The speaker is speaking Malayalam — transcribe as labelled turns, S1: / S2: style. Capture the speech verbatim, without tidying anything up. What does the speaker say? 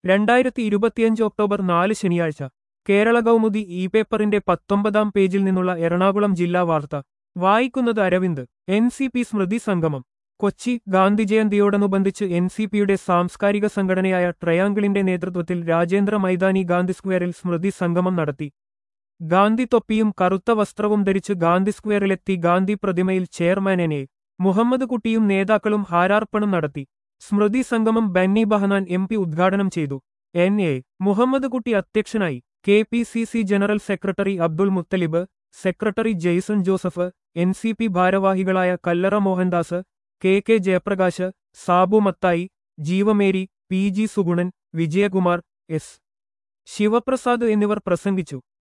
S1: രണ്ടായിരത്തി ഇരുപത്തിയഞ്ച് ഒക്ടോബർ നാല് ശനിയാഴ്ച കേരള കൗമുദി ഇ പേപ്പറിന്റെ പത്തൊമ്പതാം പേജിൽ നിന്നുള്ള എറണാകുളം ജില്ലാ വാർത്ത വായിക്കുന്നത് അരവിന്ദ്. എൻ സി പി സ്മൃതി സംഗമം കൊച്ചി. ഗാന്ധിജയന്തിയോടനുബന്ധിച്ച് എൻ സി പിയുടെ സാംസ്കാരിക സംഘടനയായ ട്രയാങ്കിളിന്റെ നേതൃത്വത്തിൽ രാജേന്ദ്ര മൈതാനി ഗാന്ധി സ്ക്വയറിൽ സ്മൃതി സംഗമം നടത്തി. ഗാന്ധി തൊപ്പിയും കറുത്ത വസ്ത്രവും ധരിച്ച് ഗാന്ധി സ്ക്വയറിലെത്തി ഗാന്ധി പ്രതിമയിൽ ചെയർമാൻ എൻ എ മുഹമ്മദ് കുട്ടിയും നേതാക്കളും ഹാരാർപ്പണം നടത്തി. സ്മൃതി സംഗമം ബെന്നി ബഹനാൻ എം പി ഉദ്ഘാടനം ചെയ്തു. എൻ എ മുഹമ്മദ് കുട്ടി അധ്യക്ഷനായി. K P C C general secretary Abdul Muthalib, secretary Jaison Joseph, N C P ഭാരവാഹികളായ Kallara Mohandas, K K Jayaprakash, Sabu Mathai, Jeevamary, P G Sugunan, Vijayakumar, S Sivaprasad എന്നിവർ പ്രസംഗിച്ചു.